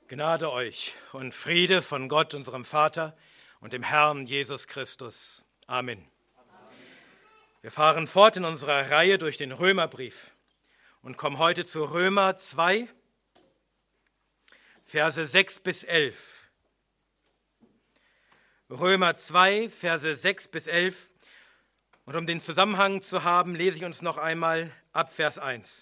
Gnade euch und Friede von Gott, unserem Vater und dem Herrn Jesus Christus. Amen. Wir fahren fort in unserer Reihe durch den Römerbrief und kommen heute zu Römer 2, Verse 6 bis 11. Römer 2, Verse 6 bis 11. Und um den Zusammenhang zu haben, lese ich uns noch einmal ab Vers 1.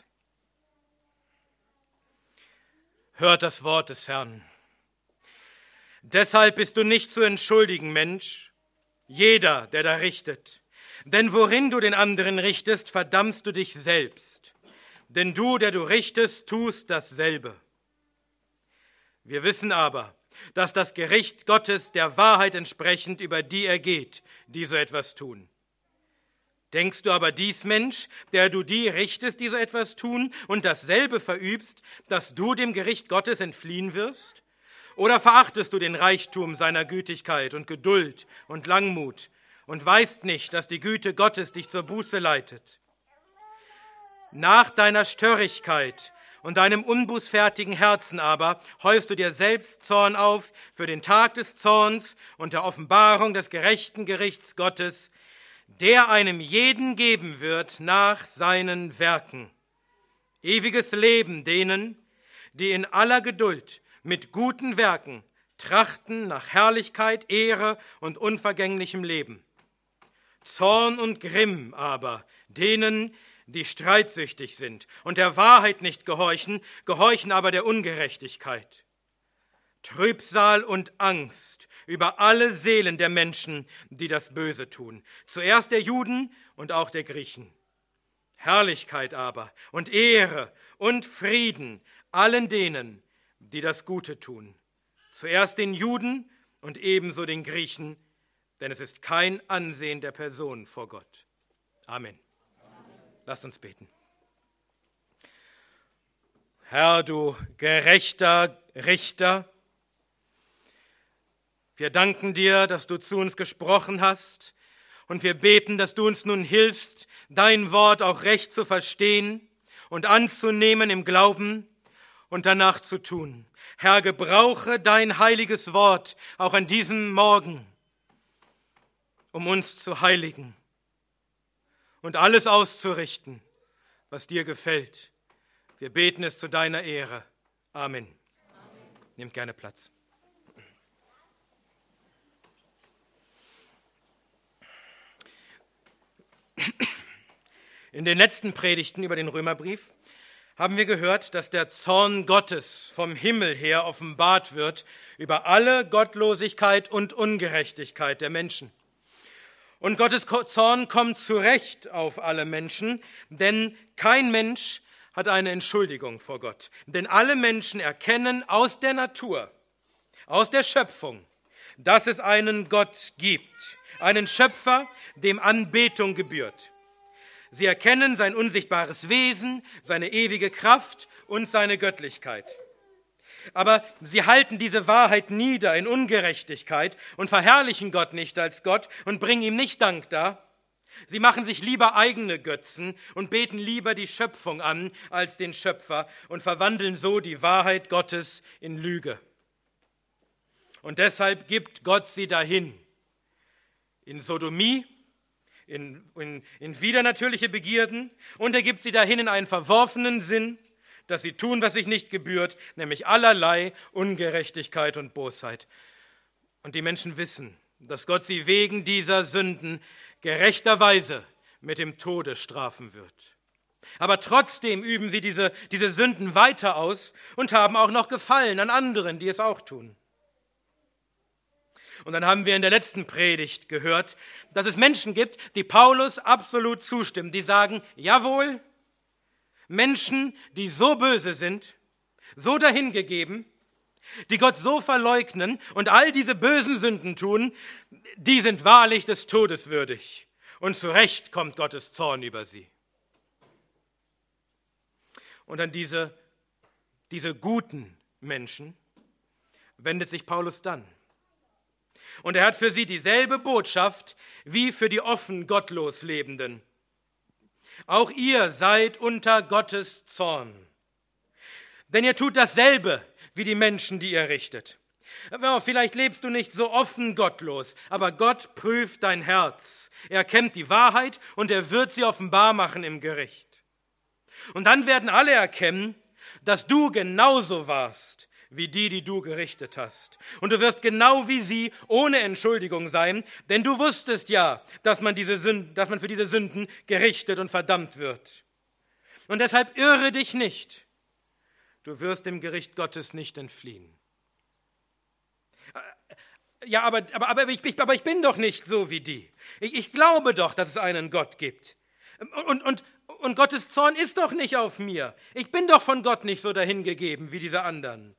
Hört das Wort des Herrn. Deshalb bist du nicht zu entschuldigen, Mensch, jeder, der da richtet. Denn worin du den anderen richtest, verdammst du dich selbst. Denn du, der du richtest, tust dasselbe. Wir wissen aber, dass das Gericht Gottes der Wahrheit entsprechend über die ergeht, die so etwas tun. Denkst du aber dies, Mensch, der du die richtest, die so etwas tun und dasselbe verübst, dass du dem Gericht Gottes entfliehen wirst? Oder verachtest du den Reichtum seiner Gütigkeit und Geduld und Langmut und weißt nicht, dass die Güte Gottes dich zur Buße leitet? Nach deiner Störrigkeit und deinem unbußfertigen Herzen aber häufst du dir selbst Zorn auf für den Tag des Zorns und der Offenbarung des gerechten Gerichts Gottes, der einem jeden geben wird nach seinen Werken. Ewiges Leben denen, die in aller Geduld mit guten Werken trachten nach Herrlichkeit, Ehre und unvergänglichem Leben. Zorn und Grimm aber denen, die streitsüchtig sind und der Wahrheit nicht gehorchen, gehorchen aber der Ungerechtigkeit. Trübsal und Angst über alle Seelen der Menschen, die das Böse tun. Zuerst der Juden und auch der Griechen. Herrlichkeit aber und Ehre und Frieden allen denen, die das Gute tun. Zuerst den Juden und ebenso den Griechen, denn es ist kein Ansehen der Person vor Gott. Amen. Lasst uns beten. Herr, du gerechter Richter, wir danken dir, dass du zu uns gesprochen hast, und wir beten, dass du uns nun hilfst, dein Wort auch recht zu verstehen und anzunehmen im Glauben und danach zu tun. Herr, gebrauche dein heiliges Wort auch an diesem Morgen, um uns zu heiligen und alles auszurichten, was dir gefällt. Wir beten es zu deiner Ehre. Amen. Nehmt gerne Platz. In den letzten Predigten über den Römerbrief haben wir gehört, dass der Zorn Gottes vom Himmel her offenbart wird über alle Gottlosigkeit und Ungerechtigkeit der Menschen. Und Gottes Zorn kommt zu Recht auf alle Menschen, denn kein Mensch hat eine Entschuldigung vor Gott. Denn alle Menschen erkennen aus der Natur, aus der Schöpfung, dass es einen Gott gibt, einen Schöpfer, dem Anbetung gebührt. Sie erkennen sein unsichtbares Wesen, seine ewige Kraft und seine Göttlichkeit. Aber sie halten diese Wahrheit nieder in Ungerechtigkeit und verherrlichen Gott nicht als Gott und bringen ihm nicht Dank dar. Sie machen sich lieber eigene Götzen und beten lieber die Schöpfung an als den Schöpfer und verwandeln so die Wahrheit Gottes in Lüge. Und deshalb gibt Gott sie dahin in Sodomie, in widernatürliche Begierden, und er gibt sie dahin in einen verworfenen Sinn, dass sie tun, was sich nicht gebührt, nämlich allerlei Ungerechtigkeit und Bosheit. Und die Menschen wissen, dass Gott sie wegen dieser Sünden gerechterweise mit dem Tode strafen wird. Aber trotzdem üben sie diese Sünden weiter aus und haben auch noch Gefallen an anderen, die es auch tun. Und dann haben wir in der letzten Predigt gehört, dass es Menschen gibt, die Paulus absolut zustimmen. Die sagen, jawohl, Menschen, die so böse sind, so dahingegeben, die Gott so verleugnen und all diese bösen Sünden tun, die sind wahrlich des Todes würdig. Und zu Recht kommt Gottes Zorn über sie. Und an diese guten Menschen wendet sich Paulus dann. Und er hat für sie dieselbe Botschaft wie für die offen gottlos Lebenden. Auch ihr seid unter Gottes Zorn. Denn ihr tut dasselbe wie die Menschen, die ihr richtet. Vielleicht lebst du nicht so offen gottlos, aber Gott prüft dein Herz. Er kennt die Wahrheit und er wird sie offenbar machen im Gericht. Und dann werden alle erkennen, dass du genauso warst wie die du gerichtet hast. Und du wirst genau wie sie ohne Entschuldigung sein, denn du wusstest ja, dass man für diese Sünden gerichtet und verdammt wird. Und deshalb irre dich nicht. Du wirst dem Gericht Gottes nicht entfliehen. Ja, aber ich bin doch nicht so wie die. Ich glaube doch, dass es einen Gott gibt. Und Gottes Zorn ist doch nicht auf mir. Ich bin doch von Gott nicht so dahingegeben wie diese anderen.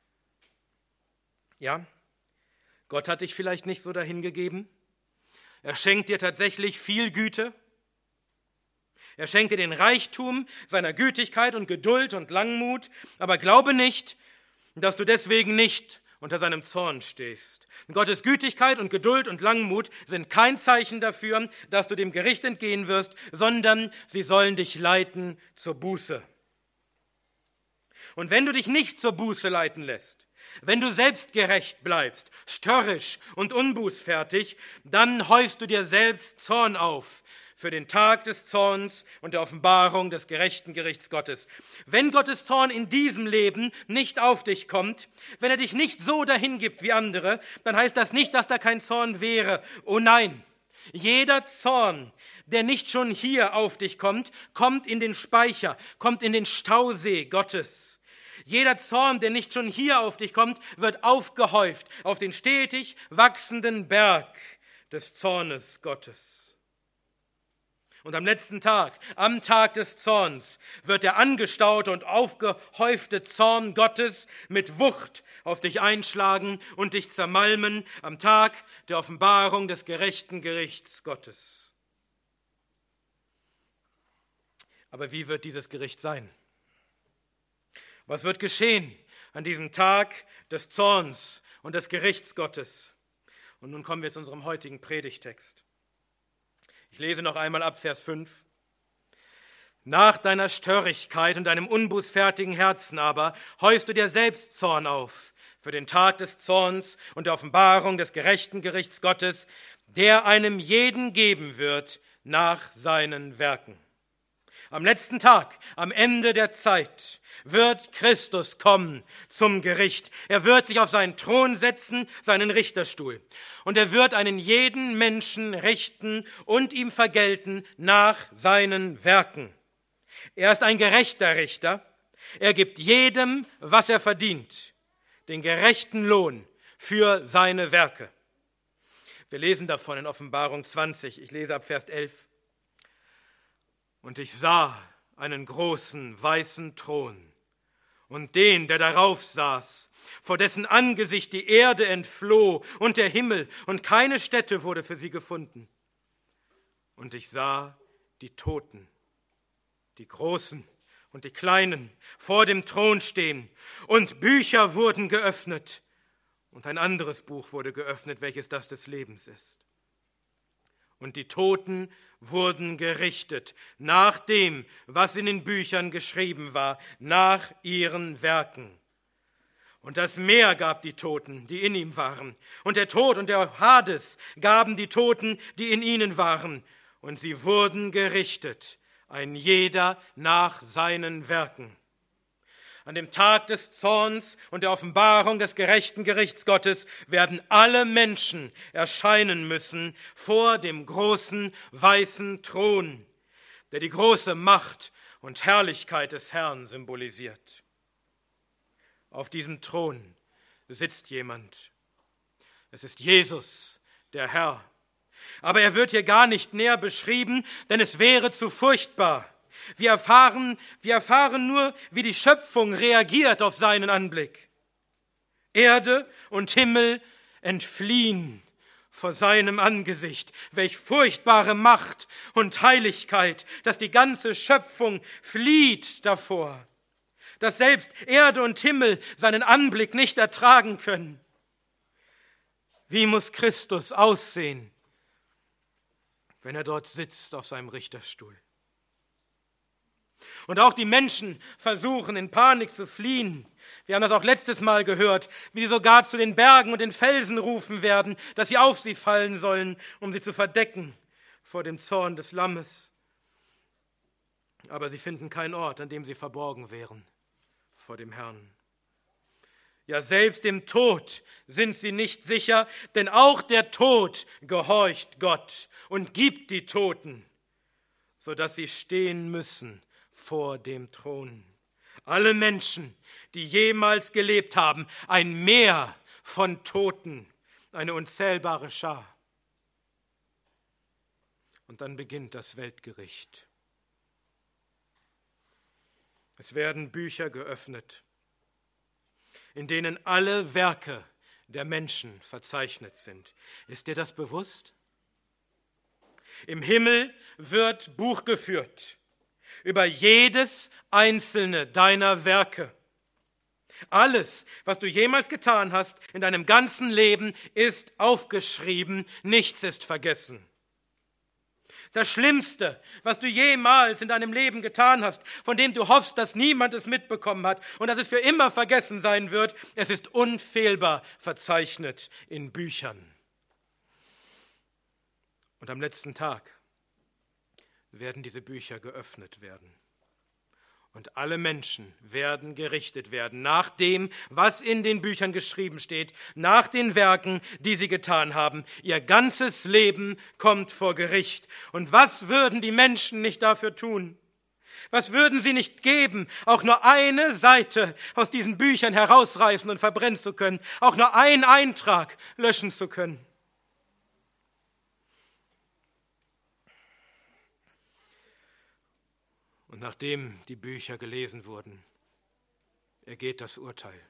Ja, Gott hat dich vielleicht nicht so dahingegeben. Er schenkt dir tatsächlich viel Güte. Er schenkt dir den Reichtum seiner Gütigkeit und Geduld und Langmut. Aber glaube nicht, dass du deswegen nicht unter seinem Zorn stehst. Gottes Gütigkeit und Geduld und Langmut sind kein Zeichen dafür, dass du dem Gericht entgehen wirst, sondern sie sollen dich leiten zur Buße. Und wenn du dich nicht zur Buße leiten lässt, wenn du selbstgerecht bleibst, störrisch und unbußfertig, dann häufst du dir selbst Zorn auf für den Tag des Zorns und der Offenbarung des gerechten Gerichts Gottes. Wenn Gottes Zorn in diesem Leben nicht auf dich kommt, wenn er dich nicht so dahin gibt wie andere, dann heißt das nicht, dass da kein Zorn wäre. Oh nein, jeder Zorn, der nicht schon hier auf dich kommt, kommt in den Speicher, kommt in den Stausee Gottes. Jeder Zorn, der nicht schon hier auf dich kommt, wird aufgehäuft auf den stetig wachsenden Berg des Zornes Gottes. Und am letzten Tag, am Tag des Zorns, wird der angestaute und aufgehäufte Zorn Gottes mit Wucht auf dich einschlagen und dich zermalmen am Tag der Offenbarung des gerechten Gerichts Gottes. Aber wie wird dieses Gericht sein? Was wird geschehen an diesem Tag des Zorns und des Gerichts Gottes? Und nun kommen wir zu unserem heutigen Predigtext. Ich lese noch einmal ab Vers 5. Nach deiner Störrigkeit und deinem unbußfertigen Herzen aber häufst du dir selbst Zorn auf für den Tag des Zorns und der Offenbarung des gerechten Gerichts Gottes, der einem jeden geben wird nach seinen Werken. Am letzten Tag, am Ende der Zeit, wird Christus kommen zum Gericht. Er wird sich auf seinen Thron setzen, seinen Richterstuhl. Und er wird einen jeden Menschen richten und ihm vergelten nach seinen Werken. Er ist ein gerechter Richter. Er gibt jedem, was er verdient, den gerechten Lohn für seine Werke. Wir lesen davon in Offenbarung 20. Ich lese ab Vers 11. Und ich sah einen großen weißen Thron und den, der darauf saß, vor dessen Angesicht die Erde entfloh und der Himmel, und keine Stätte wurde für sie gefunden. Und ich sah die Toten, die Großen und die Kleinen, vor dem Thron stehen, und Bücher wurden geöffnet, und ein anderes Buch wurde geöffnet, welches das des Lebens ist. Und die Toten wurden gerichtet nach dem, was in den Büchern geschrieben war, nach ihren Werken. Und das Meer gab die Toten, die in ihm waren. Und der Tod und der Hades gaben die Toten, die in ihnen waren. Und sie wurden gerichtet, ein jeder nach seinen Werken. An dem Tag des Zorns und der Offenbarung des gerechten Gerichts Gottes werden alle Menschen erscheinen müssen vor dem großen weißen Thron, der die große Macht und Herrlichkeit des Herrn symbolisiert. Auf diesem Thron sitzt jemand. Es ist Jesus, der Herr. Aber er wird hier gar nicht näher beschrieben, denn es wäre zu furchtbar. Wir erfahren nur, wie die Schöpfung reagiert auf seinen Anblick. Erde und Himmel entfliehen vor seinem Angesicht. Welch furchtbare Macht und Heiligkeit, dass die ganze Schöpfung flieht davor. Dass selbst Erde und Himmel seinen Anblick nicht ertragen können. Wie muss Christus aussehen, wenn er dort sitzt auf seinem Richterstuhl? Und auch die Menschen versuchen in Panik zu fliehen, Wir haben das auch letztes Mal gehört, wie sie sogar zu den Bergen und den Felsen rufen werden, dass sie auf sie fallen sollen, um sie zu verdecken vor dem Zorn des Lammes. Aber sie finden keinen Ort, an dem sie verborgen wären vor dem Herrn. Ja, selbst im Tod sind sie nicht sicher, denn auch der Tod gehorcht Gott und gibt die Toten, sodass sie stehen müssen vor dem Thron. Alle Menschen, die jemals gelebt haben, ein Meer von Toten, eine unzählbare Schar. Und dann beginnt das Weltgericht. Es werden Bücher geöffnet, in denen alle Werke der Menschen verzeichnet sind. Ist dir das bewusst? Im Himmel wird Buch geführt über jedes einzelne deiner Werke. Alles, was du jemals getan hast in deinem ganzen Leben, ist aufgeschrieben, nichts ist vergessen. Das Schlimmste, was du jemals in deinem Leben getan hast, von dem du hoffst, dass niemand es mitbekommen hat und dass es für immer vergessen sein wird, es ist unfehlbar verzeichnet in Büchern. Und am letzten Tag werden diese Bücher geöffnet werden. Und alle Menschen werden gerichtet werden nach dem, was in den Büchern geschrieben steht, nach den Werken, die sie getan haben. Ihr ganzes Leben kommt vor Gericht. Und was würden die Menschen nicht dafür tun? Was würden sie nicht geben, auch nur eine Seite aus diesen Büchern herausreißen und verbrennen zu können, auch nur einen Eintrag löschen zu können? Und nachdem die Bücher gelesen wurden, ergeht das Urteil.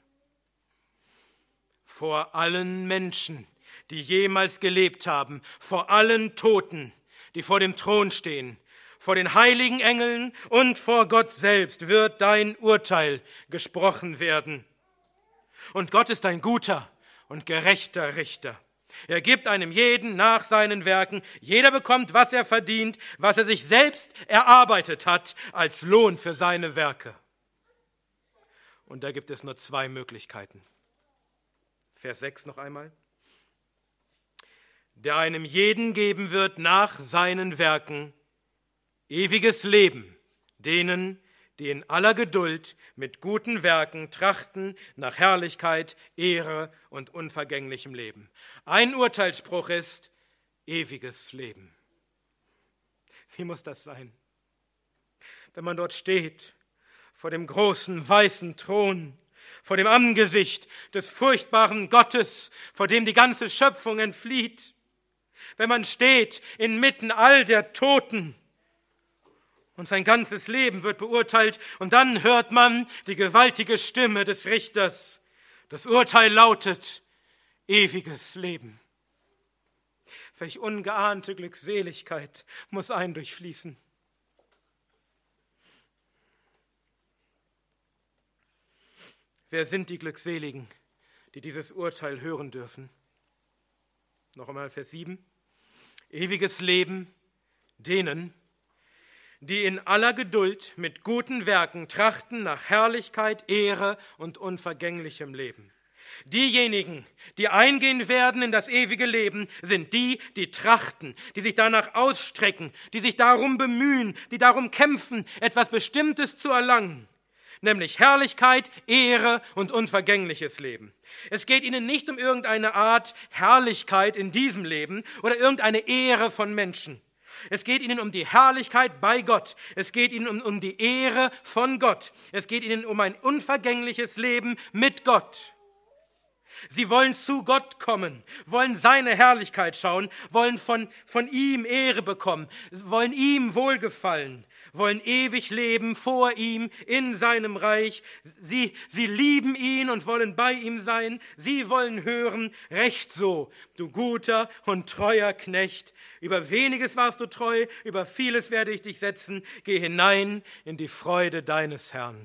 Vor allen Menschen, die jemals gelebt haben, vor allen Toten, die vor dem Thron stehen, vor den heiligen Engeln und vor Gott selbst wird dein Urteil gesprochen werden. Und Gott ist ein guter und gerechter Richter. Er gibt einem jeden nach seinen Werken. Jeder bekommt, was er verdient, was er sich selbst erarbeitet hat, als Lohn für seine Werke. Und da gibt es nur zwei Möglichkeiten. Vers 6 noch einmal. Der einem jeden geben wird nach seinen Werken ewiges Leben, denen, die in aller Geduld mit guten Werken trachten nach Herrlichkeit, Ehre und unvergänglichem Leben. Ein Urteilsspruch ist ewiges Leben. Wie muss das sein? Wenn man dort steht, vor dem großen weißen Thron, vor dem Angesicht des furchtbaren Gottes, vor dem die ganze Schöpfung entflieht, wenn man steht inmitten all der Toten, und sein ganzes Leben wird beurteilt. Und dann hört man die gewaltige Stimme des Richters. Das Urteil lautet ewiges Leben. Welch ungeahnte Glückseligkeit muss einen durchfließen. Wer sind die Glückseligen, die dieses Urteil hören dürfen? Noch einmal Vers 7. Ewiges Leben denen, die in aller Geduld mit guten Werken trachten nach Herrlichkeit, Ehre und unvergänglichem Leben. Diejenigen, die eingehen werden in das ewige Leben, sind die, die trachten, die sich danach ausstrecken, die sich darum bemühen, die darum kämpfen, etwas Bestimmtes zu erlangen, nämlich Herrlichkeit, Ehre und unvergängliches Leben. Es geht ihnen nicht um irgendeine Art Herrlichkeit in diesem Leben oder irgendeine Ehre von Menschen. Es geht ihnen um die Herrlichkeit bei Gott. Es geht ihnen um die Ehre von Gott. Es geht ihnen um ein unvergängliches Leben mit Gott. Sie wollen zu Gott kommen, wollen seine Herrlichkeit schauen, wollen von ihm Ehre bekommen, wollen ihm Wohlgefallen, wollen ewig leben vor ihm in seinem Reich. Sie lieben ihn und wollen bei ihm sein. Sie wollen hören, recht so, du guter und treuer Knecht. Über weniges warst du treu, über vieles werde ich dich setzen. Geh hinein in die Freude deines Herrn.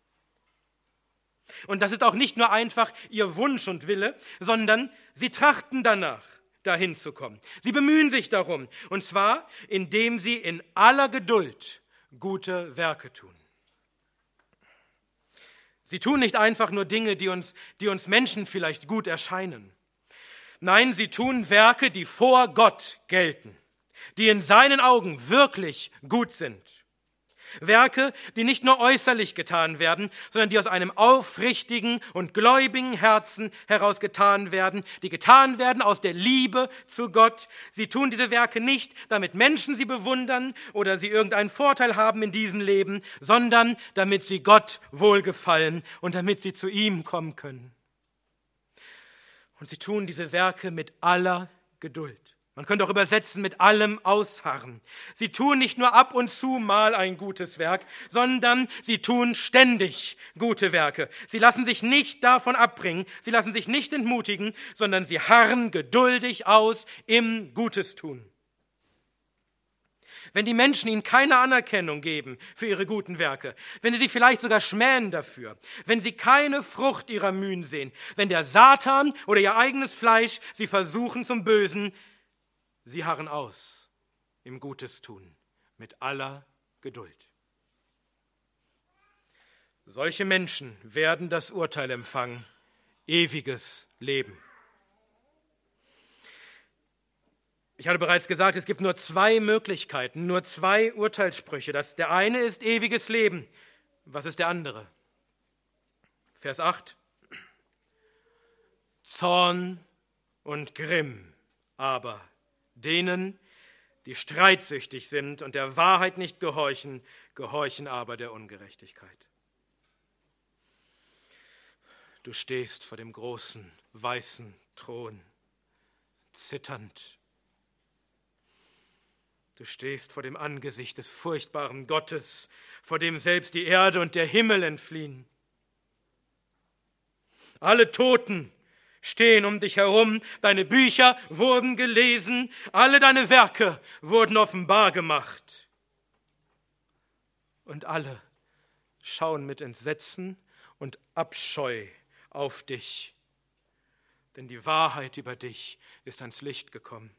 Und das ist auch nicht nur einfach ihr Wunsch und Wille, sondern sie trachten danach, dahin zu kommen. Sie bemühen sich darum, und zwar, indem sie in aller Geduld gute Werke tun. Sie tun nicht einfach nur Dinge, die uns Menschen vielleicht gut erscheinen. Nein, sie tun Werke, die vor Gott gelten, die in seinen Augen wirklich gut sind. Werke, die nicht nur äußerlich getan werden, sondern die aus einem aufrichtigen und gläubigen Herzen heraus getan werden, die getan werden aus der Liebe zu Gott. Sie tun diese Werke nicht, damit Menschen sie bewundern oder sie irgendeinen Vorteil haben in diesem Leben, sondern damit sie Gott wohlgefallen und damit sie zu ihm kommen können. Und sie tun diese Werke mit aller Geduld. Man könnte auch übersetzen mit allem Ausharren. Sie tun nicht nur ab und zu mal ein gutes Werk, sondern sie tun ständig gute Werke. Sie lassen sich nicht davon abbringen, sie lassen sich nicht entmutigen, sondern sie harren geduldig aus im Gutes tun. Wenn die Menschen ihnen keine Anerkennung geben für ihre guten Werke, wenn sie vielleicht sogar schmähen dafür, wenn sie keine Frucht ihrer Mühen sehen, wenn der Satan oder ihr eigenes Fleisch sie versuchen zum Bösen, sie harren aus im Gutes tun mit aller Geduld. Solche Menschen werden das Urteil empfangen, ewiges Leben. Ich hatte bereits gesagt, es gibt nur zwei Möglichkeiten, nur zwei Urteilssprüche. Der eine ist ewiges Leben. Was ist der andere? Vers 8. Zorn und Grimm aber denen, die streitsüchtig sind und der Wahrheit nicht gehorchen, gehorchen aber der Ungerechtigkeit. Du stehst vor dem großen, weißen Thron, zitternd. Du stehst vor dem Angesicht des furchtbaren Gottes, vor dem selbst die Erde und der Himmel entfliehen. Alle Toten stehen um dich herum, deine Bücher wurden gelesen, alle deine Werke wurden offenbar gemacht. Und alle schauen mit Entsetzen und Abscheu auf dich, denn die Wahrheit über dich ist ans Licht gekommen.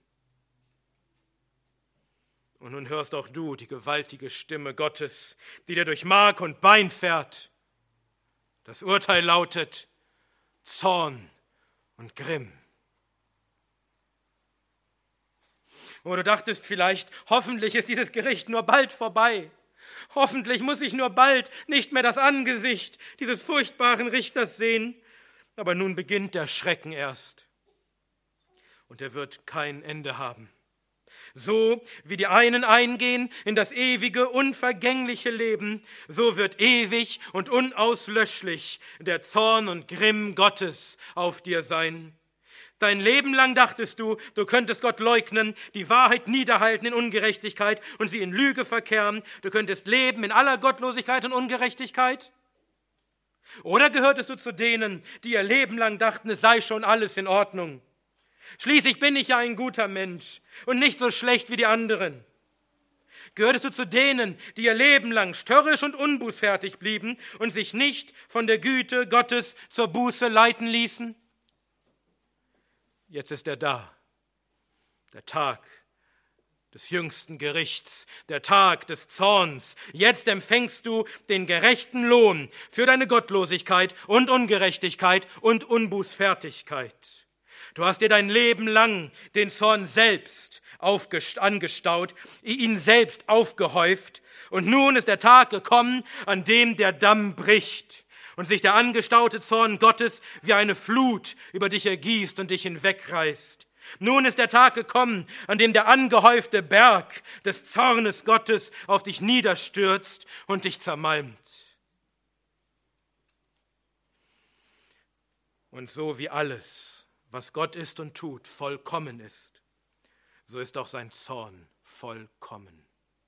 Und nun hörst auch du die gewaltige Stimme Gottes, die dir durch Mark und Bein fährt. Das Urteil lautet Zorn und Grimm. Und du dachtest vielleicht, hoffentlich ist dieses Gericht nur bald vorbei. Hoffentlich muss ich nur bald nicht mehr das Angesicht dieses furchtbaren Richters sehen. Aber nun beginnt der Schrecken erst. Und er wird kein Ende haben. So wie die einen eingehen in das ewige, unvergängliche Leben, so wird ewig und unauslöschlich der Zorn und Grimm Gottes auf dir sein. Dein Leben lang dachtest du, du könntest Gott leugnen, die Wahrheit niederhalten in Ungerechtigkeit und sie in Lüge verkehren. Du könntest leben in aller Gottlosigkeit und Ungerechtigkeit. Oder gehörtest du zu denen, die ihr Leben lang dachten, es sei schon alles in Ordnung? Schließlich bin ich ja ein guter Mensch und nicht so schlecht wie die anderen. Gehörtest du zu denen, die ihr Leben lang störrisch und unbußfertig blieben und sich nicht von der Güte Gottes zur Buße leiten ließen? Jetzt ist er da, der Tag des jüngsten Gerichts, der Tag des Zorns. Jetzt empfängst du den gerechten Lohn für deine Gottlosigkeit und Ungerechtigkeit und Unbußfertigkeit. Du hast dir dein Leben lang den Zorn selbst angestaut, ihn selbst aufgehäuft. Und nun ist der Tag gekommen, an dem der Damm bricht und sich der angestaute Zorn Gottes wie eine Flut über dich ergießt und dich hinwegreißt. Nun ist der Tag gekommen, an dem der angehäufte Berg des Zornes Gottes auf dich niederstürzt und dich zermalmt. Und so wie alles, was Gott ist und tut, vollkommen ist, so ist auch sein Zorn vollkommen.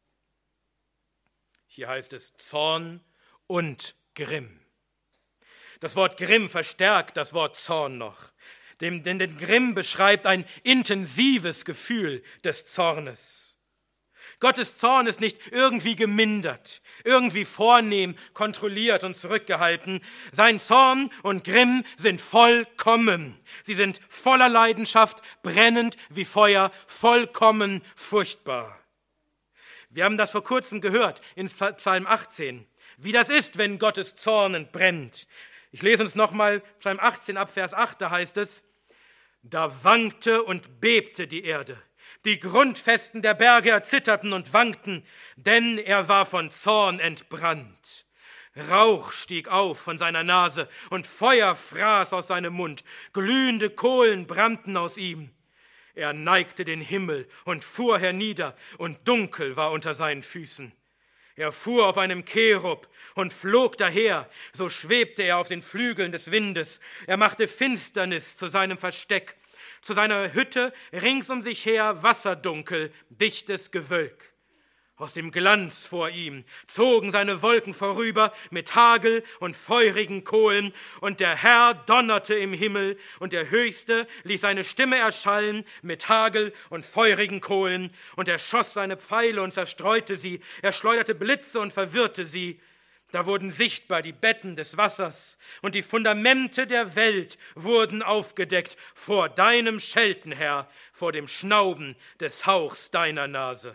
Hier heißt es Zorn und Grimm. Das Wort Grimm verstärkt das Wort Zorn noch, denn Grimm beschreibt ein intensives Gefühl des Zornes. Gottes Zorn ist nicht irgendwie gemindert, irgendwie vornehm, kontrolliert und zurückgehalten. Sein Zorn und Grimm sind vollkommen. Sie sind voller Leidenschaft, brennend wie Feuer, vollkommen furchtbar. Wir haben das vor kurzem gehört in Psalm 18. wie das ist, wenn Gottes Zorn entbrennt. Ich lese uns nochmal Psalm 18 ab Vers 8, da heißt es: Da wankte und bebte die Erde. Die Grundfesten der Berge erzitterten und wankten, denn er war von Zorn entbrannt. Rauch stieg auf von seiner Nase und Feuer fraß aus seinem Mund. Glühende Kohlen brannten aus ihm. Er neigte den Himmel und fuhr hernieder, und dunkel war unter seinen Füßen. Er fuhr auf einem Cherub und flog daher, so schwebte er auf den Flügeln des Windes. Er machte Finsternis zu seinem Versteck, zu seiner Hütte rings um sich her Wasserdunkel, dichtes Gewölk. Aus dem Glanz vor ihm zogen seine Wolken vorüber mit Hagel und feurigen Kohlen, und der Herr donnerte im Himmel, und der Höchste ließ seine Stimme erschallen mit Hagel und feurigen Kohlen, und er schoss seine Pfeile und zerstreute sie, er schleuderte Blitze und verwirrte sie. Da wurden sichtbar die Betten des Wassers, und die Fundamente der Welt wurden aufgedeckt vor deinem Schelten, Herr, vor dem Schnauben des Hauchs deiner Nase.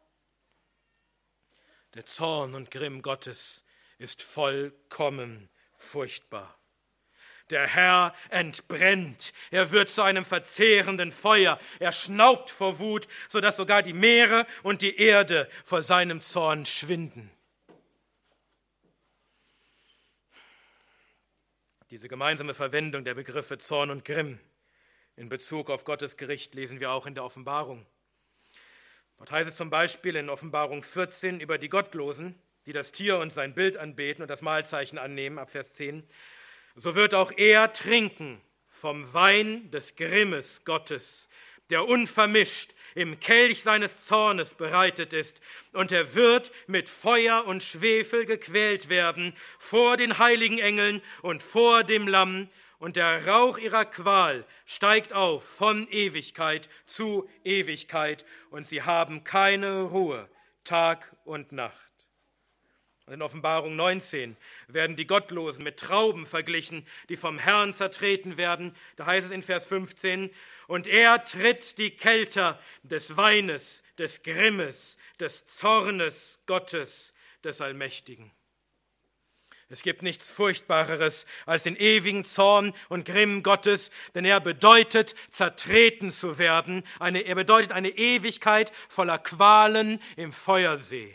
Der Zorn und Grimm Gottes ist vollkommen furchtbar. Der Herr entbrennt, er wird zu einem verzehrenden Feuer, er schnaubt vor Wut, sodass sogar die Meere und die Erde vor seinem Zorn schwinden. Diese gemeinsame Verwendung der Begriffe Zorn und Grimm in Bezug auf Gottes Gericht lesen wir auch in der Offenbarung. Dort heißt es zum Beispiel in Offenbarung 14 über die Gottlosen, die das Tier und sein Bild anbeten und das Mahlzeichen annehmen, ab Vers 10. So wird auch er trinken vom Wein des Grimmes Gottes, der unvermischt im Kelch seines Zornes bereitet ist, und er wird mit Feuer und Schwefel gequält werden vor den heiligen Engeln und vor dem Lamm, und der Rauch ihrer Qual steigt auf von Ewigkeit zu Ewigkeit, und sie haben keine Ruhe, Tag und Nacht. Und in Offenbarung 19 werden die Gottlosen mit Trauben verglichen, die vom Herrn zertreten werden. Da heißt es in Vers 15, und er tritt die Kelter des Weines, des Grimmes, des Zornes Gottes, des Allmächtigen. Es gibt nichts Furchtbareres als den ewigen Zorn und Grimm Gottes, denn er bedeutet, zertreten zu werden. Er bedeutet eine Ewigkeit voller Qualen im Feuersee.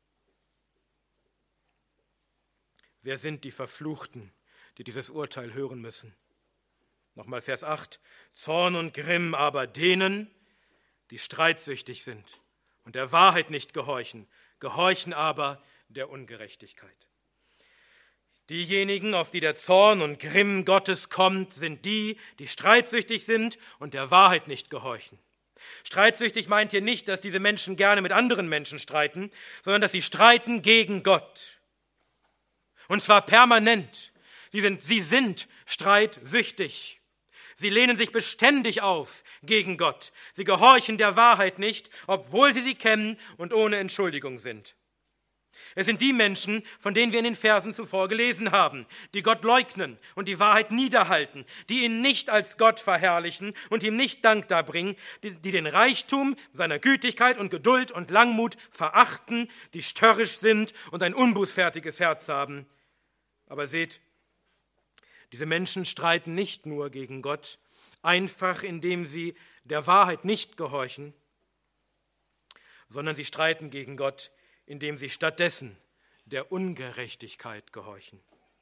Wer sind die Verfluchten, die dieses Urteil hören müssen? Nochmal Vers 8. Zorn und Grimm aber denen, die streitsüchtig sind und der Wahrheit nicht gehorchen, gehorchen aber der Ungerechtigkeit. Diejenigen, auf die der Zorn und Grimm Gottes kommt, sind die, die streitsüchtig sind und der Wahrheit nicht gehorchen. Streitsüchtig meint hier nicht, dass diese Menschen gerne mit anderen Menschen streiten, sondern dass sie streiten gegen Gott. Und zwar permanent. Sie sind streitsüchtig. Sie lehnen sich beständig auf gegen Gott. Sie gehorchen der Wahrheit nicht, obwohl sie kennen und ohne Entschuldigung sind. Es sind die Menschen, von denen wir in den Versen zuvor gelesen haben, die Gott leugnen und die Wahrheit niederhalten, die ihn nicht als Gott verherrlichen und ihm nicht Dank darbringen, die den Reichtum seiner Gütigkeit und Geduld und Langmut verachten, die störrisch sind und ein unbußfertiges Herz haben. Aber seht, diese Menschen streiten nicht nur gegen Gott, einfach indem sie der Wahrheit nicht gehorchen, sondern sie streiten gegen Gott, indem sie stattdessen der Ungerechtigkeit gehorchen.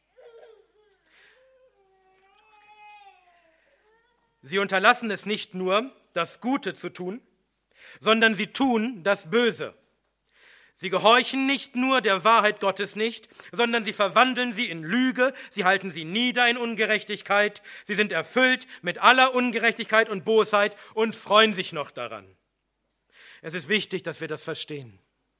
Sie unterlassen es nicht nur, das Gute zu tun, sondern sie tun das Böse. Sie gehorchen nicht nur der Wahrheit Gottes nicht, sondern sie verwandeln sie in Lüge, sie halten sie nieder in Ungerechtigkeit, sie sind erfüllt mit aller Ungerechtigkeit und Bosheit und freuen sich noch daran. Es ist wichtig, dass wir das verstehen.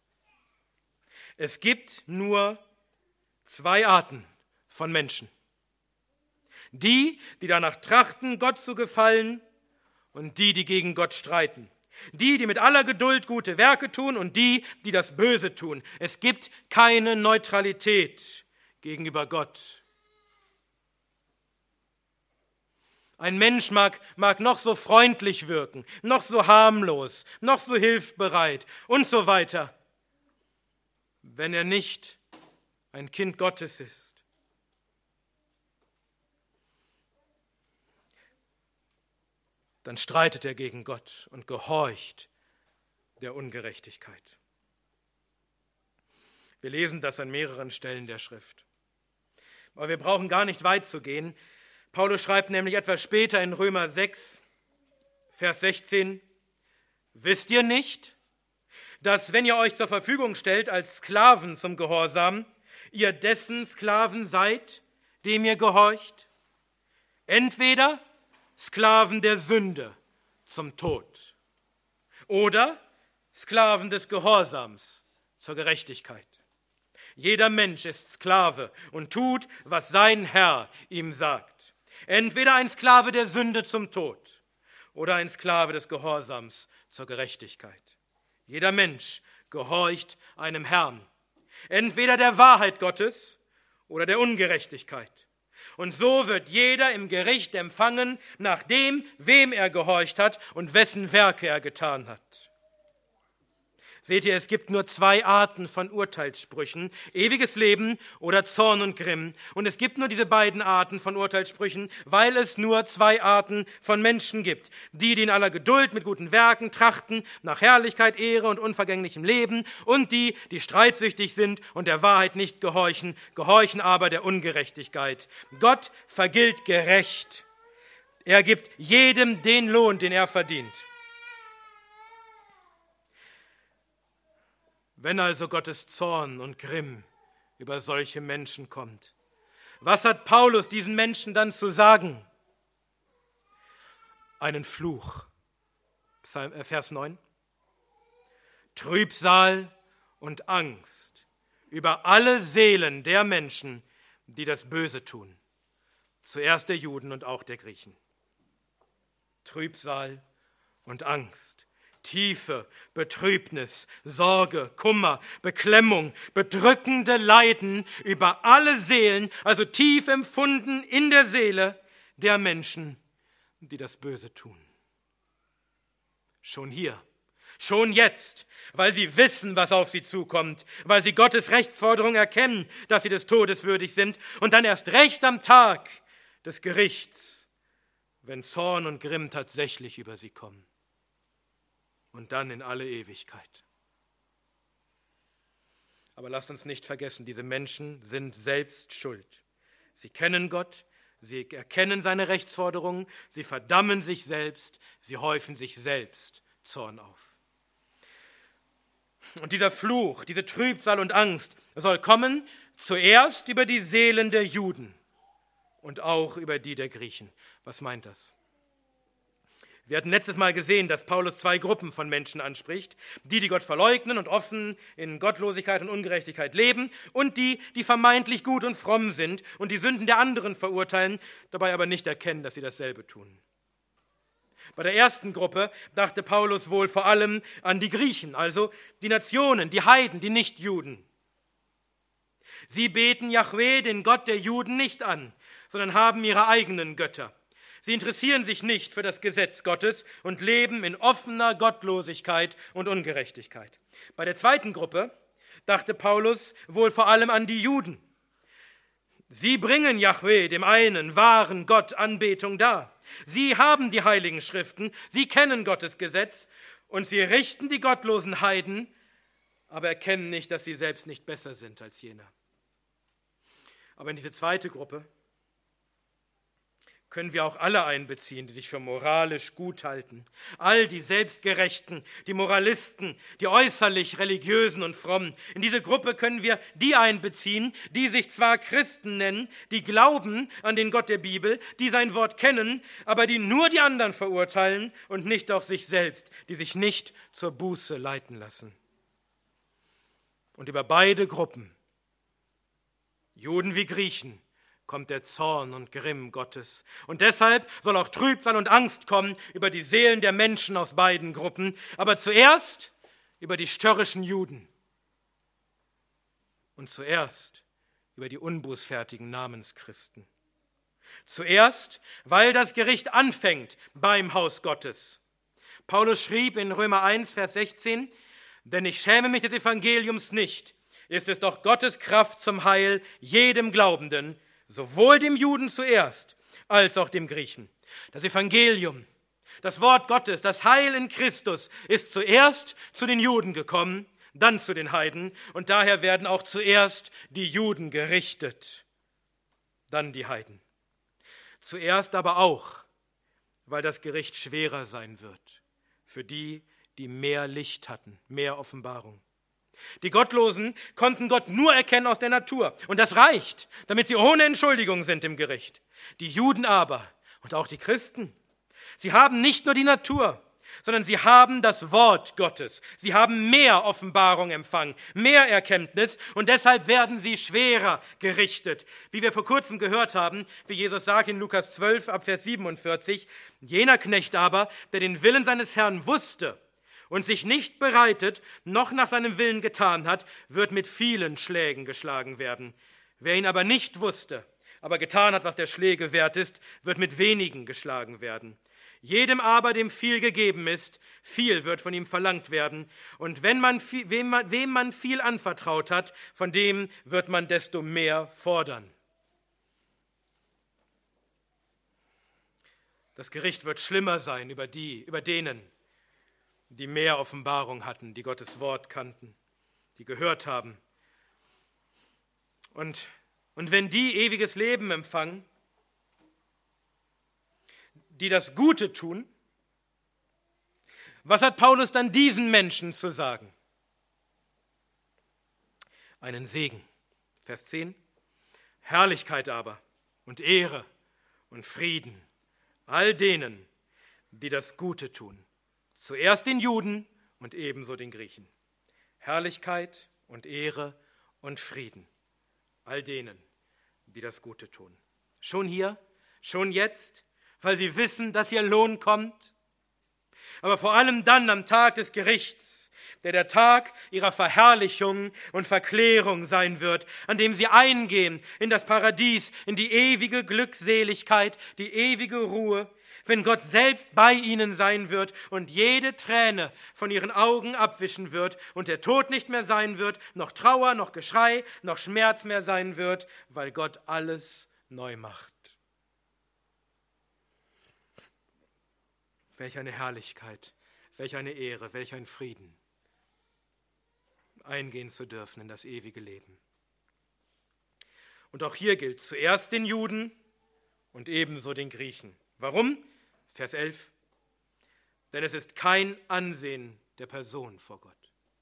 Es gibt nur zwei Arten von Menschen. Die, die danach trachten, Gott zu gefallen, und die, die gegen Gott streiten. Die, die mit aller Geduld gute Werke tun, und die, die das Böse tun. Es gibt keine Neutralität gegenüber Gott. Ein Mensch mag noch so freundlich wirken, noch so harmlos, noch so hilfsbereit und so weiter. Wenn er nicht ein Kind Gottes ist. Dann streitet er gegen Gott und gehorcht der Ungerechtigkeit. Wir lesen das an mehreren Stellen der Schrift. Aber wir brauchen gar nicht weit zu gehen. Paulus schreibt nämlich etwas später in Römer 6, Vers 16, wisst ihr nicht, dass wenn ihr euch zur Verfügung stellt als Sklaven zum Gehorsam, ihr dessen Sklaven seid, dem ihr gehorcht? Entweder Sklaven der Sünde zum Tod oder Sklaven des Gehorsams zur Gerechtigkeit. Jeder Mensch ist Sklave und tut, was sein Herr ihm sagt. Entweder ein Sklave der Sünde zum Tod oder ein Sklave des Gehorsams zur Gerechtigkeit. Jeder Mensch gehorcht einem Herrn, entweder der Wahrheit Gottes oder der Ungerechtigkeit. Und so wird jeder im Gericht empfangen, nach dem, wem er gehorcht hat und wessen Werke er getan hat. Seht ihr, es gibt nur 2 Arten von Urteilssprüchen, ewiges Leben oder Zorn und Grimm. Und es gibt nur diese beiden Arten von Urteilssprüchen, weil es nur 2 Arten von Menschen gibt. Die in aller Geduld mit guten Werken trachten, nach Herrlichkeit, Ehre und unvergänglichem Leben. Und die streitsüchtig sind und der Wahrheit nicht gehorchen, gehorchen aber der Ungerechtigkeit. Gott vergilt gerecht. Er gibt jedem den Lohn, den er verdient. Wenn also Gottes Zorn und Grimm über solche Menschen kommt, was hat Paulus diesen Menschen dann zu sagen? Einen Fluch. Vers 9. Trübsal und Angst über alle Seelen der Menschen, die das Böse tun. Zuerst der Juden und auch der Griechen. Trübsal und Angst. Tiefe Betrübnis, Sorge, Kummer, Beklemmung, bedrückende Leiden über alle Seelen, also tief empfunden in der Seele der Menschen, die das Böse tun. Schon hier, schon jetzt, weil sie wissen, was auf sie zukommt, weil sie Gottes Rechtsforderung erkennen, dass sie des Todes würdig sind und dann erst recht am Tag des Gerichts, wenn Zorn und Grimm tatsächlich über sie kommen. Und dann in alle Ewigkeit. Aber lasst uns nicht vergessen, diese Menschen sind selbst schuld. Sie kennen Gott, sie erkennen seine Rechtsforderungen, sie verdammen sich selbst, sie häufen sich selbst Zorn auf. Und dieser Fluch, diese Trübsal und Angst soll kommen zuerst über die Seelen der Juden und auch über die der Griechen. Was meint das? Wir hatten letztes Mal gesehen, dass Paulus 2 Gruppen von Menschen anspricht. Die Gott verleugnen und offen in Gottlosigkeit und Ungerechtigkeit leben und die vermeintlich gut und fromm sind und die Sünden der anderen verurteilen, dabei aber nicht erkennen, dass sie dasselbe tun. Bei der ersten Gruppe dachte Paulus wohl vor allem an die Griechen, also die Nationen, die Heiden, die Nichtjuden. Sie beten Jahwe, den Gott der Juden, nicht an, sondern haben ihre eigenen Götter. Sie interessieren sich nicht für das Gesetz Gottes und leben in offener Gottlosigkeit und Ungerechtigkeit. Bei der zweiten Gruppe dachte Paulus wohl vor allem an die Juden. Sie bringen Jahwe, dem einen wahren Gott, Anbetung dar. Sie haben die heiligen Schriften, sie kennen Gottes Gesetz und sie richten die gottlosen Heiden, aber erkennen nicht, dass sie selbst nicht besser sind als jener. Aber in diese zweite Gruppe können wir auch alle einbeziehen, die sich für moralisch gut halten. All die Selbstgerechten, die Moralisten, die äußerlich Religiösen und Frommen. In diese Gruppe können wir die einbeziehen, die sich zwar Christen nennen, die glauben an den Gott der Bibel, die sein Wort kennen, aber die nur die anderen verurteilen und nicht auch sich selbst, die sich nicht zur Buße leiten lassen. Und über beide Gruppen, Juden wie Griechen, kommt der Zorn und Grimm Gottes. Und deshalb soll auch Trübsal und Angst kommen über die Seelen der Menschen aus beiden Gruppen, aber zuerst über die störrischen Juden und zuerst über die unbußfertigen Namenschristen. Zuerst, weil das Gericht anfängt beim Haus Gottes. Paulus schrieb in Römer 1, Vers 16, denn ich schäme mich des Evangeliums nicht, ist es doch Gottes Kraft zum Heil jedem Glaubenden, sowohl dem Juden zuerst, als auch dem Griechen. Das Evangelium, das Wort Gottes, das Heil in Christus ist zuerst zu den Juden gekommen, dann zu den Heiden, und daher werden auch zuerst die Juden gerichtet, dann die Heiden. Zuerst aber auch, weil das Gericht schwerer sein wird für die, die mehr Licht hatten, mehr Offenbarung. Die Gottlosen konnten Gott nur erkennen aus der Natur, und das reicht, damit sie ohne Entschuldigung sind im Gericht. Die Juden aber und auch die Christen, sie haben nicht nur die Natur, sondern sie haben das Wort Gottes. Sie haben mehr Offenbarung empfangen, mehr Erkenntnis, und deshalb werden sie schwerer gerichtet. Wie wir vor kurzem gehört haben, wie Jesus sagt in Lukas 12, ab Vers 47, jener Knecht aber, der den Willen seines Herrn wusste und sich nicht bereitet, noch nach seinem Willen getan hat, wird mit vielen Schlägen geschlagen werden. Wer ihn aber nicht wusste, aber getan hat, was der Schläge wert ist, wird mit wenigen geschlagen werden. Jedem aber, dem viel gegeben ist, viel wird von ihm verlangt werden. Und wem man viel anvertraut hat, von dem wird man desto mehr fordern. Das Gericht wird schlimmer sein über denen, die mehr Offenbarung hatten, die Gottes Wort kannten, die gehört haben. Und wenn die ewiges Leben empfangen, die das Gute tun, was hat Paulus dann diesen Menschen zu sagen? Einen Segen. Vers 10. Herrlichkeit aber und Ehre und Frieden all denen, die das Gute tun. Zuerst den Juden und ebenso den Griechen. Herrlichkeit und Ehre und Frieden all denen, die das Gute tun. Schon hier, schon jetzt, weil sie wissen, dass ihr Lohn kommt, aber vor allem dann am Tag des Gerichts, der Tag ihrer Verherrlichung und Verklärung sein wird, an dem sie eingehen in das Paradies, in die ewige Glückseligkeit, die ewige Ruhe, wenn Gott selbst bei ihnen sein wird und jede Träne von ihren Augen abwischen wird und der Tod nicht mehr sein wird, noch Trauer, noch Geschrei, noch Schmerz mehr sein wird, weil Gott alles neu macht. Welch eine Herrlichkeit, welch eine Ehre, welch ein Frieden, eingehen zu dürfen in das ewige Leben. Und auch hier gilt zuerst den Juden und ebenso den Griechen. Warum? Vers 11. Denn es ist kein Ansehen der Person vor Gott.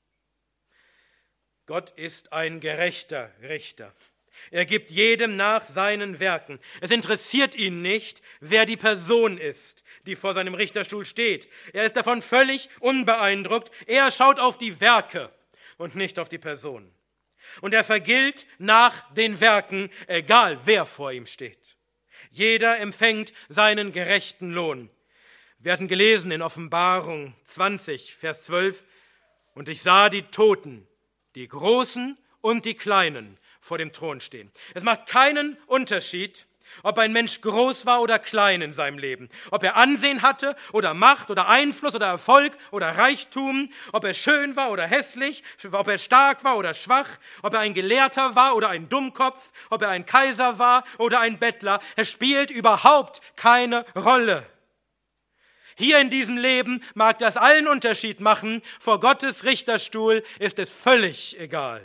Gott ist ein gerechter Richter. Er gibt jedem nach seinen Werken. Es interessiert ihn nicht, wer die Person ist, die vor seinem Richterstuhl steht. Er ist davon völlig unbeeindruckt. Er schaut auf die Werke und nicht auf die Person. Und er vergilt nach den Werken, egal wer vor ihm steht. Jeder empfängt seinen gerechten Lohn. Wir hatten gelesen in Offenbarung 20, Vers 12, und ich sah die Toten, die Großen und die Kleinen, vor dem Thron stehen. Es macht keinen Unterschied, ob ein Mensch groß war oder klein in seinem Leben, ob er Ansehen hatte oder Macht oder Einfluss oder Erfolg oder Reichtum, ob er schön war oder hässlich, ob er stark war oder schwach, ob er ein Gelehrter war oder ein Dummkopf, ob er ein Kaiser war oder ein Bettler. Es spielt überhaupt keine Rolle. Hier in diesem Leben mag das allen Unterschied machen, vor Gottes Richterstuhl ist es völlig egal.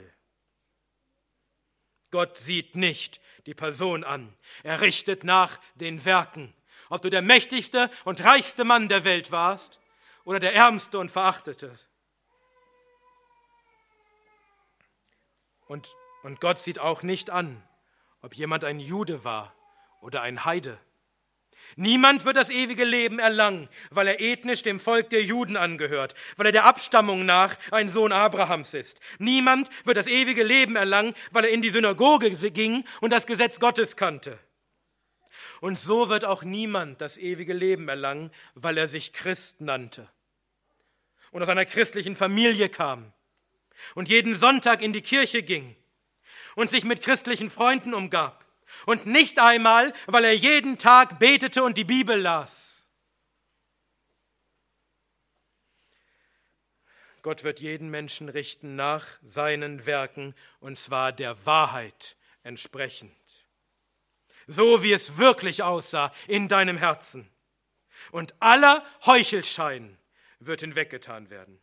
Gott sieht nicht die Person an. Er richtet nach den Werken. Ob du der mächtigste und reichste Mann der Welt warst oder der ärmste und verachtete. Und Gott sieht auch nicht an, ob jemand ein Jude war oder ein Heide. Niemand wird das ewige Leben erlangen, weil er ethnisch dem Volk der Juden angehört, weil er der Abstammung nach ein Sohn Abrahams ist. Niemand wird das ewige Leben erlangen, weil er in die Synagoge ging und das Gesetz Gottes kannte. Und so wird auch niemand das ewige Leben erlangen, weil er sich Christ nannte und aus einer christlichen Familie kam und jeden Sonntag in die Kirche ging und sich mit christlichen Freunden umgab. Und nicht einmal, weil er jeden Tag betete und die Bibel las. Gott wird jeden Menschen richten nach seinen Werken, und zwar der Wahrheit entsprechend. So wie es wirklich aussah in deinem Herzen. Und aller Heuchelschein wird hinweggetan werden.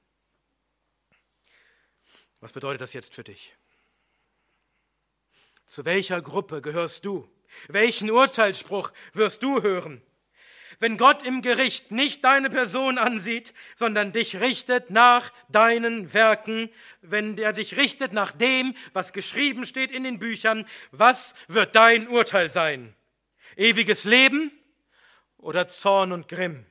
Was bedeutet das jetzt für dich? Zu welcher Gruppe gehörst du? Welchen Urteilsspruch wirst du hören? Wenn Gott im Gericht nicht deine Person ansieht, sondern dich richtet nach deinen Werken, wenn er dich richtet nach dem, was geschrieben steht in den Büchern, was wird dein Urteil sein? Ewiges Leben oder Zorn und Grimm?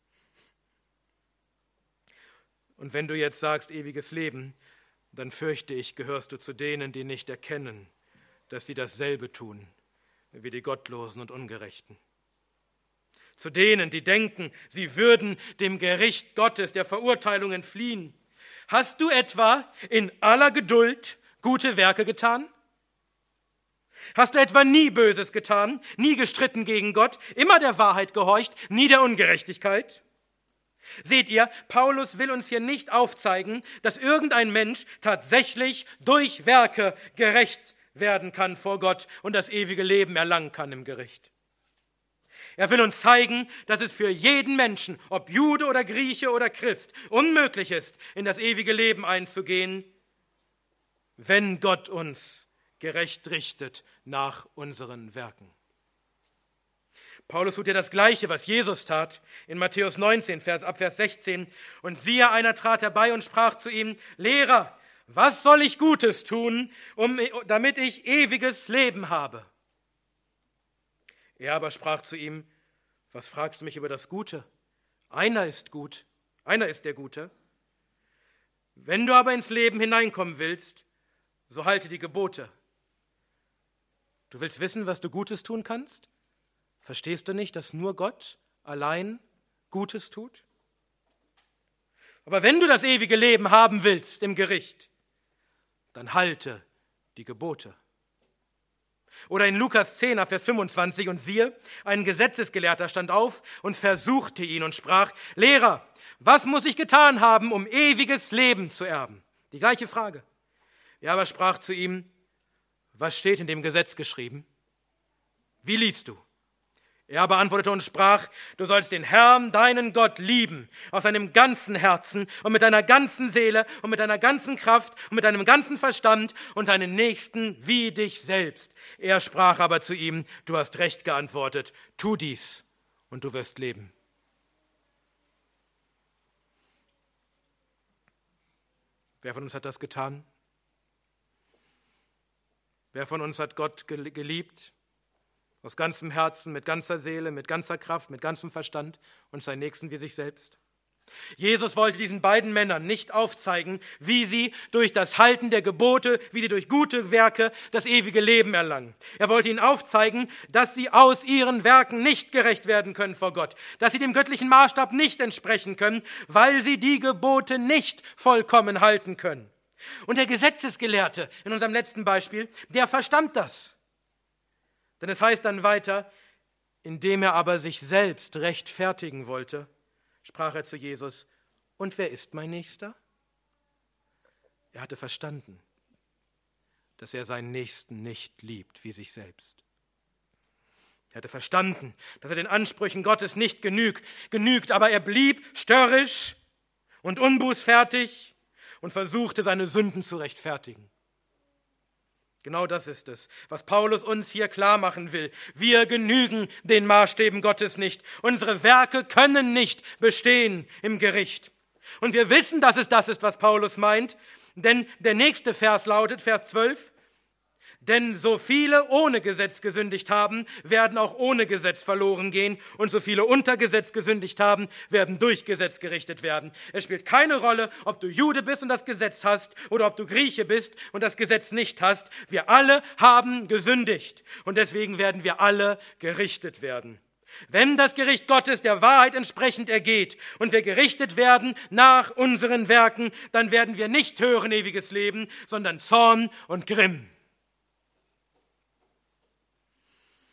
Und wenn du jetzt sagst, ewiges Leben, dann fürchte ich, gehörst du zu denen, die nicht erkennen, dass sie dasselbe tun wie die Gottlosen und Ungerechten. Zu denen, die denken, sie würden dem Gericht Gottes, der Verurteilung entfliehen. Hast du etwa in aller Geduld gute Werke getan? Hast du etwa nie Böses getan, nie gestritten gegen Gott, immer der Wahrheit gehorcht, nie der Ungerechtigkeit? Seht ihr, Paulus will uns hier nicht aufzeigen, dass irgendein Mensch tatsächlich durch Werke gerecht werden kann vor Gott und das ewige Leben erlangen kann im Gericht. Er will uns zeigen, dass es für jeden Menschen, ob Jude oder Grieche oder Christ, unmöglich ist, in das ewige Leben einzugehen, wenn Gott uns gerecht richtet nach unseren Werken. Paulus tut ja das Gleiche, was Jesus tat, in Matthäus 19, ab Vers 16. Und siehe, einer trat herbei und sprach zu ihm: Lehrer, was soll ich Gutes tun, damit ich ewiges Leben habe? Er aber sprach zu ihm: Was fragst du mich über das Gute? Einer ist gut, einer ist der Gute. Wenn du aber ins Leben hineinkommen willst, so halte die Gebote. Du willst wissen, was du Gutes tun kannst? Verstehst du nicht, dass nur Gott allein Gutes tut? Aber wenn du das ewige Leben haben willst im Gericht, dann halte die Gebote. Oder in Lukas 10, Vers 25, und siehe, ein Gesetzesgelehrter stand auf und versuchte ihn und sprach: Lehrer, was muss ich getan haben, um ewiges Leben zu erben? Die gleiche Frage. Er aber sprach zu ihm: Was steht in dem Gesetz geschrieben? Wie liest du? Er aber antwortete und sprach: Du sollst den Herrn, deinen Gott, lieben, aus deinem ganzen Herzen und mit deiner ganzen Seele und mit deiner ganzen Kraft und mit deinem ganzen Verstand und deinen Nächsten wie dich selbst. Er sprach aber zu ihm: Du hast recht geantwortet, tu dies und du wirst leben. Wer von uns hat das getan? Wer von uns hat Gott geliebt? Aus ganzem Herzen, mit ganzer Seele, mit ganzer Kraft, mit ganzem Verstand und seinen Nächsten wie sich selbst. Jesus wollte diesen beiden Männern nicht aufzeigen, wie sie durch das Halten der Gebote, wie sie durch gute Werke das ewige Leben erlangen. Er wollte ihnen aufzeigen, dass sie aus ihren Werken nicht gerecht werden können vor Gott, dass sie dem göttlichen Maßstab nicht entsprechen können, weil sie die Gebote nicht vollkommen halten können. Und der Gesetzesgelehrte in unserem letzten Beispiel, der verstand das. Denn es heißt dann weiter: Indem er aber sich selbst rechtfertigen wollte, sprach er zu Jesus: Und wer ist mein Nächster? Er hatte verstanden, dass er seinen Nächsten nicht liebt wie sich selbst. Er hatte verstanden, dass er den Ansprüchen Gottes nicht genügt, aber er blieb störrisch und unbußfertig und versuchte, seine Sünden zu rechtfertigen. Genau das ist es, was Paulus uns hier klar machen will. Wir genügen den Maßstäben Gottes nicht. Unsere Werke können nicht bestehen im Gericht. Und wir wissen, dass es das ist, was Paulus meint, denn der nächste Vers lautet, Vers 12, denn so viele ohne Gesetz gesündigt haben, werden auch ohne Gesetz verloren gehen, und so viele unter Gesetz gesündigt haben, werden durch Gesetz gerichtet werden. Es spielt keine Rolle, ob du Jude bist und das Gesetz hast oder ob du Grieche bist und das Gesetz nicht hast. Wir alle haben gesündigt und deswegen werden wir alle gerichtet werden. Wenn das Gericht Gottes der Wahrheit entsprechend ergeht und wir gerichtet werden nach unseren Werken, dann werden wir nicht hören ewiges Leben, sondern Zorn und Grimm.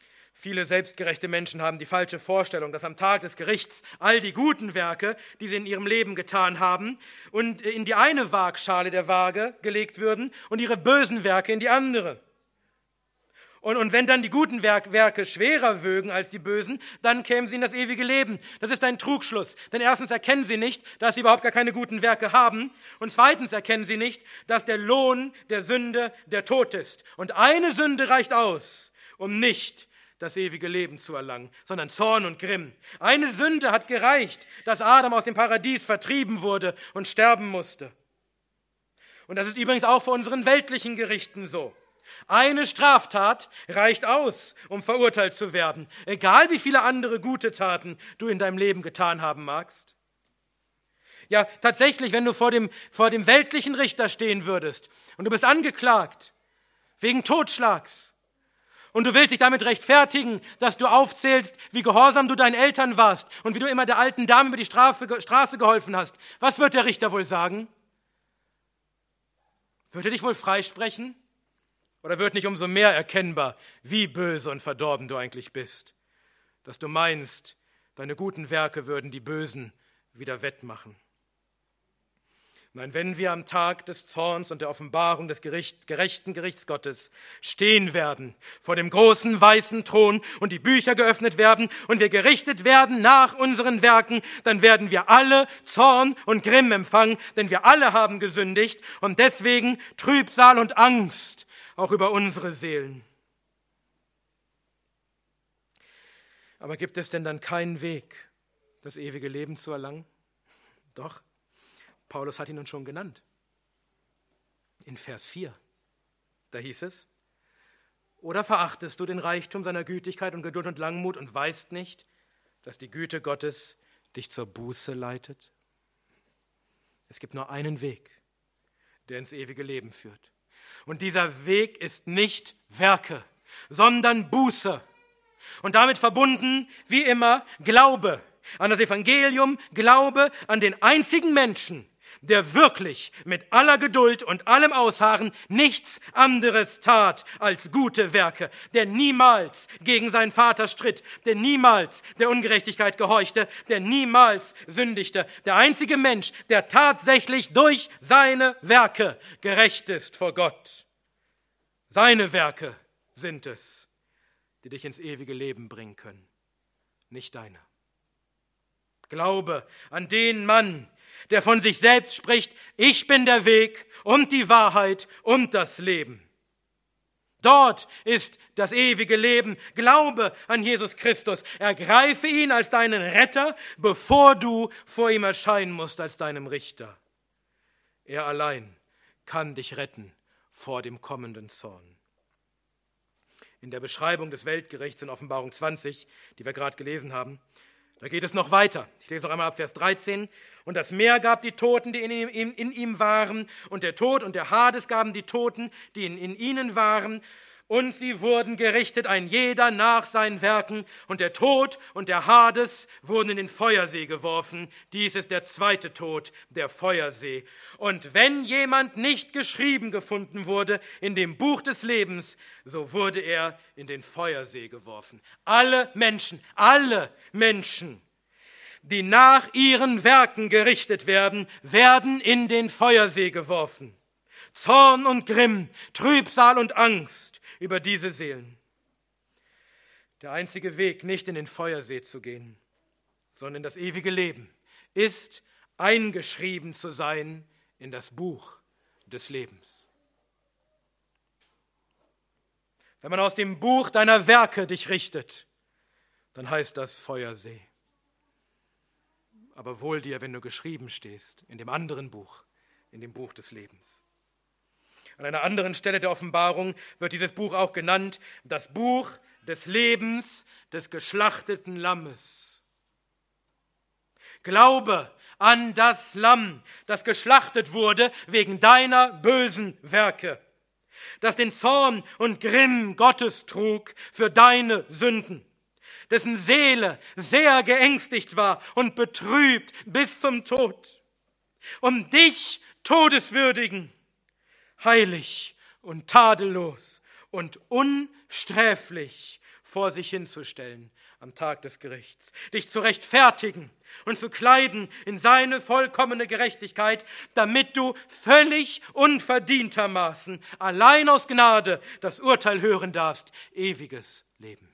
Viele selbstgerechte Menschen haben die falsche Vorstellung, dass am Tag des Gerichts all die guten Werke, die sie in ihrem Leben getan haben, und in die eine Waagschale der Waage gelegt würden und ihre bösen Werke in die andere. Und wenn dann die guten Werke schwerer wögen als die bösen, dann kämen sie in das ewige Leben. Das ist ein Trugschluss. Denn erstens erkennen sie nicht, dass sie überhaupt gar keine guten Werke haben. Und zweitens erkennen sie nicht, dass der Lohn der Sünde der Tod ist. Und eine Sünde reicht aus, um nicht das ewige Leben zu erlangen, sondern Zorn und Grimm. Eine Sünde hat gereicht, dass Adam aus dem Paradies vertrieben wurde und sterben musste. Und das ist übrigens auch vor unseren weltlichen Gerichten so. Eine Straftat reicht aus, um verurteilt zu werden, egal wie viele andere gute Taten du in deinem Leben getan haben magst. Ja, tatsächlich, wenn du vor dem weltlichen Richter stehen würdest und du bist angeklagt wegen Totschlags und du willst dich damit rechtfertigen, dass du aufzählst, wie gehorsam du deinen Eltern warst und wie du immer der alten Dame über die Straße geholfen hast, was wird der Richter wohl sagen? Wird er dich wohl freisprechen? Oder wird nicht umso mehr erkennbar, wie böse und verdorben du eigentlich bist, dass du meinst, deine guten Werke würden die Bösen wieder wettmachen? Nein, wenn wir am Tag des Zorns und der Offenbarung des gerechten Gerichts Gottes stehen werden, vor dem großen weißen Thron und die Bücher geöffnet werden und wir gerichtet werden nach unseren Werken, dann werden wir alle Zorn und Grimm empfangen, denn wir alle haben gesündigt und deswegen Trübsal und Angst auch über unsere Seelen. Aber gibt es denn dann keinen Weg, das ewige Leben zu erlangen? Doch, Paulus hat ihn uns schon genannt. In Vers 4, da hieß es: Oder verachtest du den Reichtum seiner Gütigkeit und Geduld und Langmut und weißt nicht, dass die Güte Gottes dich zur Buße leitet? Es gibt nur einen Weg, der ins ewige Leben führt. Und dieser Weg ist nicht Werke, sondern Buße. Und damit verbunden, wie immer, Glaube an das Evangelium, Glaube an den einzigen Menschen, der wirklich mit aller Geduld und allem Ausharren nichts anderes tat als gute Werke, der niemals gegen seinen Vater stritt, der niemals der Ungerechtigkeit gehorchte, der niemals sündigte, der einzige Mensch, der tatsächlich durch seine Werke gerecht ist vor Gott. Seine Werke sind es, die dich ins ewige Leben bringen können, nicht deine. Glaube an den Mann, der von sich selbst spricht: Ich bin der Weg und die Wahrheit und das Leben. Dort ist das ewige Leben. Glaube an Jesus Christus. Ergreife ihn als deinen Retter, bevor du vor ihm erscheinen musst als deinem Richter. Er allein kann dich retten vor dem kommenden Zorn. In der Beschreibung des Weltgerichts in Offenbarung 20, die wir gerade gelesen haben, da geht es noch weiter. Ich lese noch einmal ab Vers 13. Und das Meer gab die Toten, die in ihm waren, und der Tod und der Hades gaben die Toten, die in ihnen waren. Und sie wurden gerichtet, ein jeder nach seinen Werken. Und der Tod und der Hades wurden in den Feuersee geworfen. Dies ist der zweite Tod, der Feuersee. Und wenn jemand nicht geschrieben gefunden wurde in dem Buch des Lebens, so wurde er in den Feuersee geworfen. Alle Menschen, die nach ihren Werken gerichtet werden, werden in den Feuersee geworfen. Zorn und Grimm, Trübsal und Angst über diese Seelen. Der einzige Weg, nicht in den Feuersee zu gehen, sondern in das ewige Leben, ist eingeschrieben zu sein in das Buch des Lebens. Wenn man aus dem Buch deiner Werke dich richtet, dann heißt das Feuersee. Aber wohl dir, wenn du geschrieben stehst, in dem anderen Buch, in dem Buch des Lebens. An einer anderen Stelle der Offenbarung wird dieses Buch auch genannt, das Buch des Lebens des geschlachteten Lammes. Glaube an das Lamm, das geschlachtet wurde wegen deiner bösen Werke, das den Zorn und Grimm Gottes trug für deine Sünden, dessen Seele sehr geängstigt war und betrübt bis zum Tod, um dich todeswürdigen, heilig und tadellos und unsträflich vor sich hinzustellen am Tag des Gerichts, dich zu rechtfertigen und zu kleiden in seine vollkommene Gerechtigkeit, damit du völlig unverdientermaßen, allein aus Gnade, das Urteil hören darfst, ewiges Leben.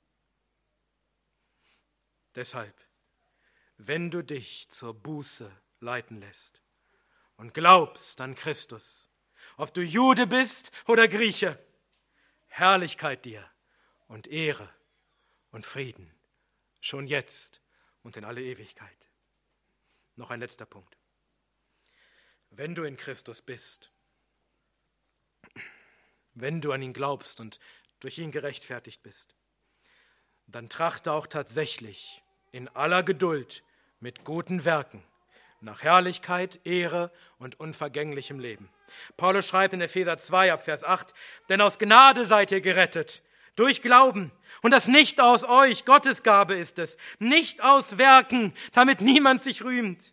Deshalb, wenn du dich zur Buße leiten lässt und glaubst an Christus, ob du Jude bist oder Grieche, Herrlichkeit dir und Ehre und Frieden, schon jetzt und in alle Ewigkeit. Noch ein letzter Punkt. Wenn du in Christus bist, wenn du an ihn glaubst und durch ihn gerechtfertigt bist, dann trachte auch tatsächlich in aller Geduld mit guten Werken nach Herrlichkeit, Ehre und unvergänglichem Leben. Paulus schreibt in Epheser 2 ab Vers 8, denn aus Gnade seid ihr gerettet, durch Glauben, und das nicht aus euch, Gottes Gabe ist es, nicht aus Werken, damit niemand sich rühmt.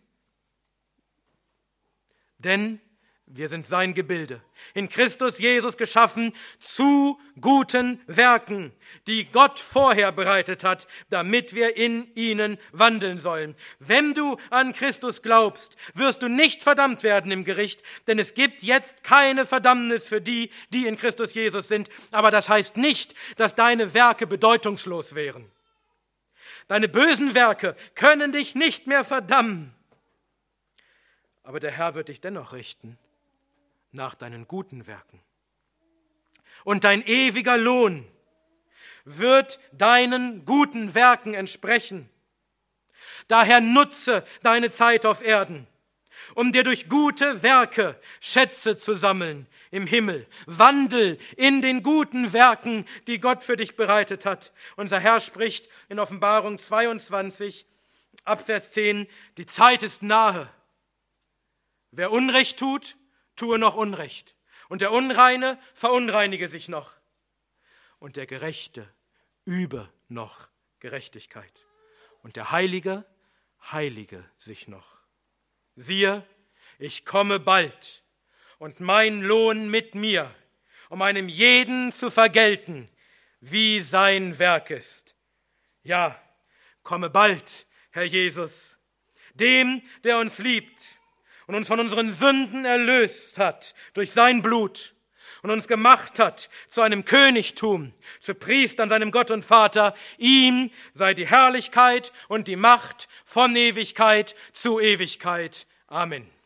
Denn wir sind sein Gebilde, in Christus Jesus geschaffen zu guten Werken, die Gott vorher bereitet hat, damit wir in ihnen wandeln sollen. Wenn du an Christus glaubst, wirst du nicht verdammt werden im Gericht, denn es gibt jetzt keine Verdammnis für die, die in Christus Jesus sind. Aber das heißt nicht, dass deine Werke bedeutungslos wären. Deine bösen Werke können dich nicht mehr verdammen. Aber der Herr wird dich dennoch richten nach deinen guten Werken. Und dein ewiger Lohn wird deinen guten Werken entsprechen. Daher nutze deine Zeit auf Erden, um dir durch gute Werke Schätze zu sammeln im Himmel. Wandel in den guten Werken, die Gott für dich bereitet hat. Unser Herr spricht in Offenbarung 22, ab Vers 10, die Zeit ist nahe. Wer Unrecht tut, tue noch Unrecht, und der Unreine verunreinige sich noch, und der Gerechte übe noch Gerechtigkeit, und der Heilige heilige sich noch. Siehe, ich komme bald, und mein Lohn mit mir, um einem jeden zu vergelten, wie sein Werk ist. Ja, komme bald, Herr Jesus, dem, der uns liebt und uns von unseren Sünden erlöst hat durch sein Blut und uns gemacht hat zu einem Königtum, zu Priestern seinem Gott und Vater. Ihm sei die Herrlichkeit und die Macht von Ewigkeit zu Ewigkeit. Amen.